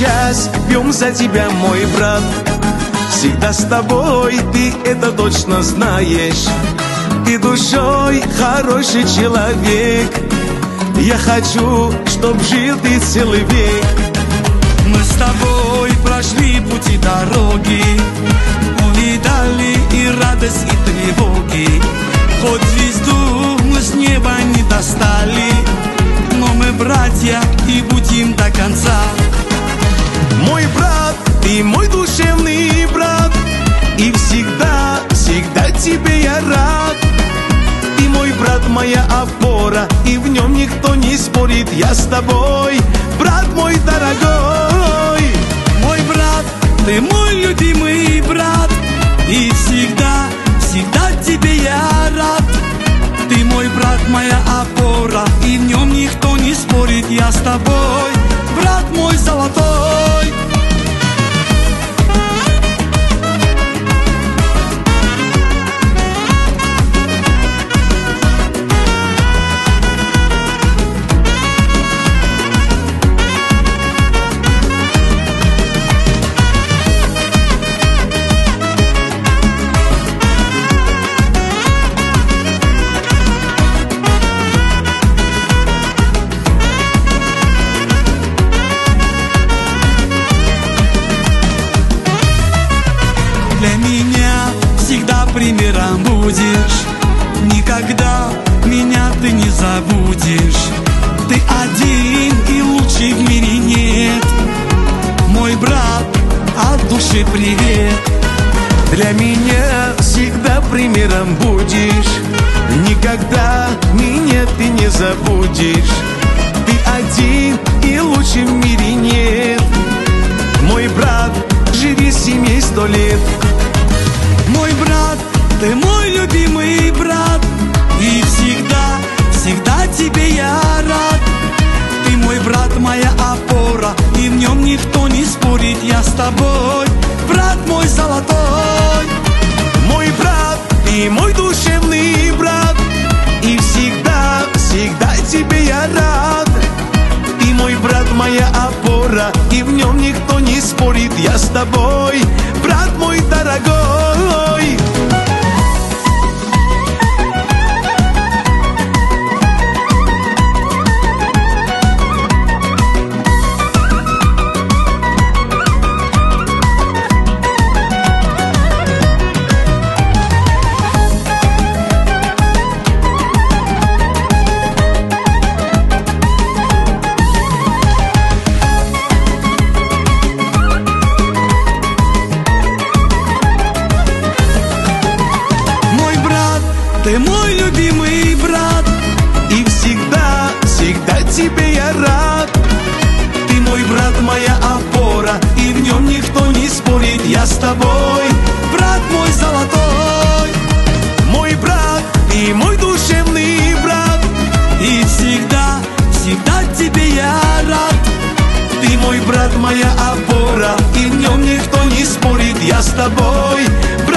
сейчас пьем за тебя, мой брат. Всегда с тобой, ты это точно знаешь. Ты душой хороший человек. Я хочу, чтоб жил ты целый век. Мы с тобой прошли пути дороги, увидали и радость, и тревоги. Хоть звезду мы с неба не достали, но мы братья и будем до конца. Мой брат, ты мой душевный брат, и всегда, всегда тебе я рад. Ты мой брат, моя опора, и в нем никто не спорит. Я с тобой, брат мой дорогой. Мой брат, ты мой любимый брат, и всегда, всегда тебе я рад. Ты мой брат, моя опора, и в нем никто не спорит. Я с тобой, брат мой золотой. Для меня всегда примером будешь, никогда меня ты не забудешь. Ты один и лучший в мире нет, мой брат, от души привет. Для меня всегда примером будешь, никогда меня ты не забудешь. Ты один и лучший в мире нет, мой брат, живи с семьей 100 лет. Мой брат, ты мой любимый брат, и всегда, всегда тебе я рад. Ты мой брат, моя опора, и в нем никто не спорит. Я с тобой, брат мой золотой. Мой брат, ты мой душевный брат, и всегда, всегда тебе я рад. Ты мой брат, моя опора, и в нем никто не спорит. Я с тобой, брат мой дорогой. Ты мой любимый брат, и всегда, всегда тебе я рад. Ты мой брат, моя опора, и в нем никто не спорит. Я с тобой, брат мой золотой. Мой брат, ты мой душевный брат, и всегда, всегда тебе я рад. Ты мой брат, моя опора, и в нем никто не спорит. Я с тобой,